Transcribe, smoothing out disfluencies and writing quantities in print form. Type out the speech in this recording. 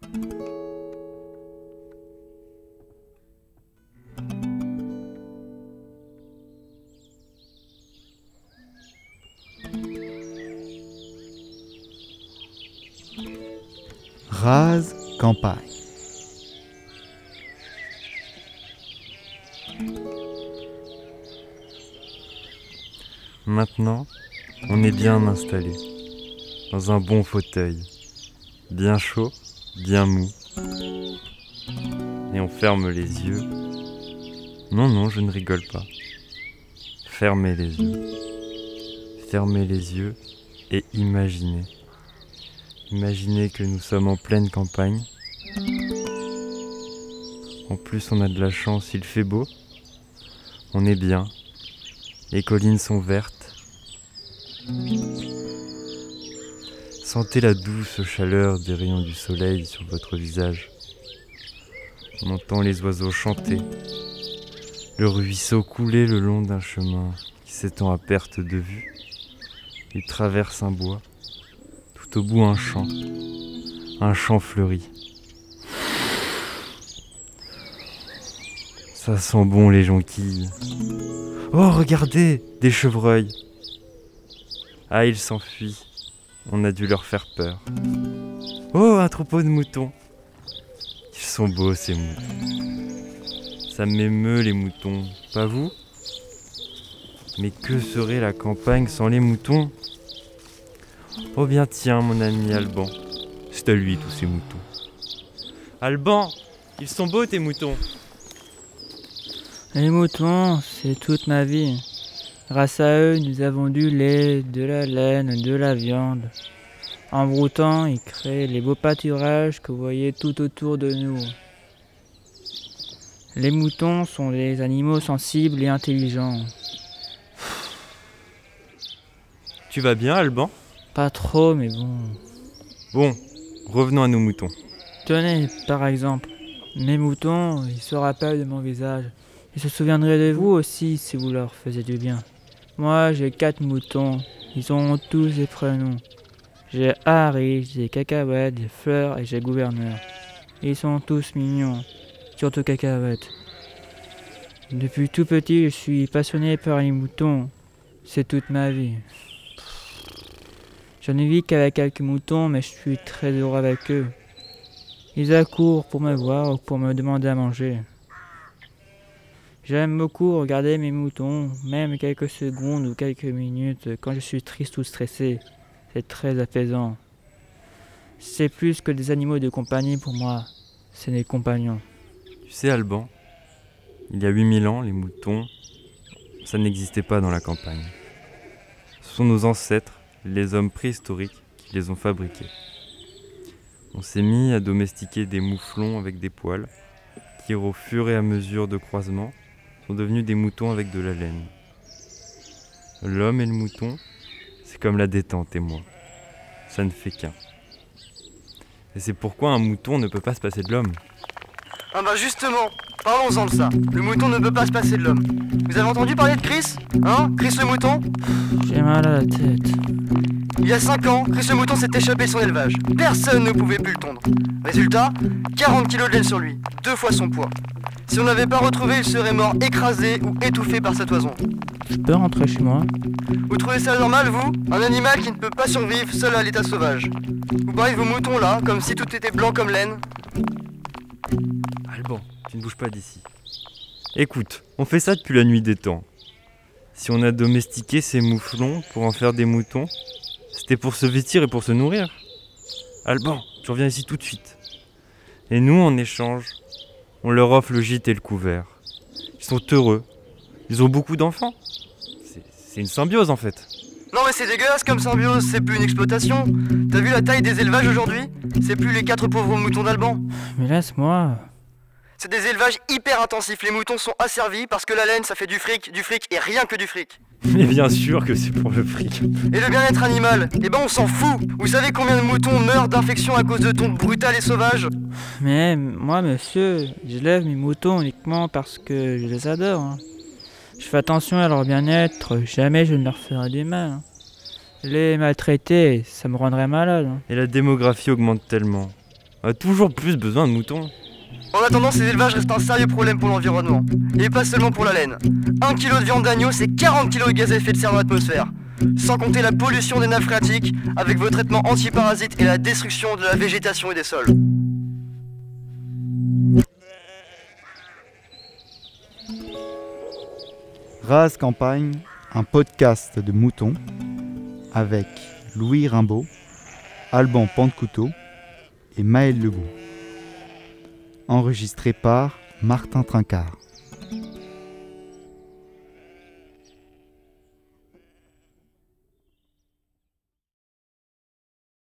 Rase campagne. Maintenant, on est bien installé, dans un bon fauteuil, bien chaud, bien mou. Et on ferme les yeux. Non, je ne rigole pas. Fermez les yeux. Fermez les yeux et imaginez. Imaginez que nous sommes en pleine campagne. En plus, on a de la chance, il fait beau. On est bien. Les collines sont vertes. Sentez la douce chaleur des rayons du soleil sur votre visage. On entend les oiseaux chanter. Le ruisseau couler le long d'un chemin qui s'étend à perte de vue. Il traverse un bois. Tout au bout un champ fleuri. Ça sent bon les jonquilles. Oh regardez, des chevreuils. Ah, ils s'enfuient. On a dû leur faire peur. Oh, un troupeau de moutons. Ils sont beaux ces moutons. Ça m'émeut les moutons, pas vous? Mais que serait la campagne sans les moutons? Oh bien tiens mon ami Alban, c'est à lui tous ces moutons. Alban, ils sont beaux tes moutons. Les moutons, c'est toute ma vie. Grâce à eux, nous avons du lait, de la laine, de la viande. En broutant, ils créent les beaux pâturages que vous voyez tout autour de nous. Les moutons sont des animaux sensibles et intelligents. Tu vas bien Alban? Pas trop, mais bon. Bon, revenons à nos moutons. Tenez, par exemple, mes moutons, ils se rappellent de mon visage. Ils se souviendraient de vous aussi si vous leur faisiez du bien. Moi, j'ai 4 moutons. Ils ont tous des prénoms. J'ai Harry, j'ai Cacahuète, j'ai Fleur et j'ai Gouverneur. Ils sont tous mignons, surtout Cacahuète. Depuis tout petit, je suis passionné par les moutons. C'est toute ma vie. Je ne vis qu'avec quelques moutons, mais je suis très heureux avec eux. Ils accourent pour me voir ou pour me demander à manger. J'aime beaucoup regarder mes moutons, même quelques secondes ou quelques minutes, quand je suis triste ou stressé. C'est très apaisant. C'est plus que des animaux de compagnie pour moi. C'est des compagnons. Tu sais Alban, il y a 8000 ans, les moutons, ça n'existait pas dans la campagne. Ce sont nos ancêtres, les hommes préhistoriques, qui les ont fabriqués. On s'est mis à domestiquer des mouflons avec des poils, qui au fur et à mesure de croisement sont devenus des moutons avec de la laine. L'homme et le mouton, c'est comme la détente et moi. Ça ne fait qu'un. Et c'est pourquoi un mouton ne peut pas se passer de l'homme. Ah bah justement, parlons-en de ça. Le mouton ne peut pas se passer de l'homme. Vous avez entendu parler de Chris? Hein? Chris le mouton? J'ai mal à la tête. Il y a 5 ans, Chris le mouton s'est échappé de son élevage. Personne ne pouvait plus le tondre. Résultat, 40 kilos de laine sur lui, 2 fois son poids. Si on n'avait pas retrouvé, il serait mort écrasé ou étouffé par sa toison. Je peux rentrer chez moi? Vous trouvez ça normal, vous? Un animal qui ne peut pas survivre seul à l'état sauvage. Vous parlez de vos moutons là, comme si tout était blanc comme laine. Alban, tu ne bouges pas d'ici. Écoute, on fait ça depuis la nuit des temps. Si on a domestiqué ces mouflons pour en faire des moutons, c'était pour se vêtir et pour se nourrir. Alban, tu reviens ici tout de suite. Et nous, en échange, on leur offre le gîte et le couvert. Ils sont heureux. Ils ont beaucoup d'enfants. C'est une symbiose en fait. Non mais c'est dégueulasse comme symbiose, c'est plus une exploitation. T'as vu la taille des élevages aujourd'hui? C'est plus les 4 pauvres moutons d'Alban. Mais laisse-moi. C'est des élevages hyper intensifs, les moutons sont asservis parce que la laine ça fait du fric et rien que du fric. Mais bien sûr que c'est pour le fric. Et le bien-être animal, eh ben on s'en fout. Vous savez combien de moutons meurent d'infection à cause de tonte brutale et sauvage? Mais moi, monsieur, je lève mes moutons uniquement parce que je les adore. Hein. Je fais attention à leur bien-être, jamais je ne leur ferai du mal. Hein. Les maltraiter, ça me rendrait malade. Hein. Et la démographie augmente tellement. On a toujours plus besoin de moutons. En attendant, ces élevages restent un sérieux problème pour l'environnement. Et pas seulement pour la laine. 1 kg de viande d'agneau, c'est 40 kg de gaz à effet de serre dans l'atmosphère. Sans compter la pollution des nappes phréatiques, avec vos traitements antiparasites et la destruction de la végétation et des sols. Rase Campagne, un podcast de moutons avec Louis Rimbaud, Alban Pantecouteau et Maël Legout. Enregistré par Martin Trincard.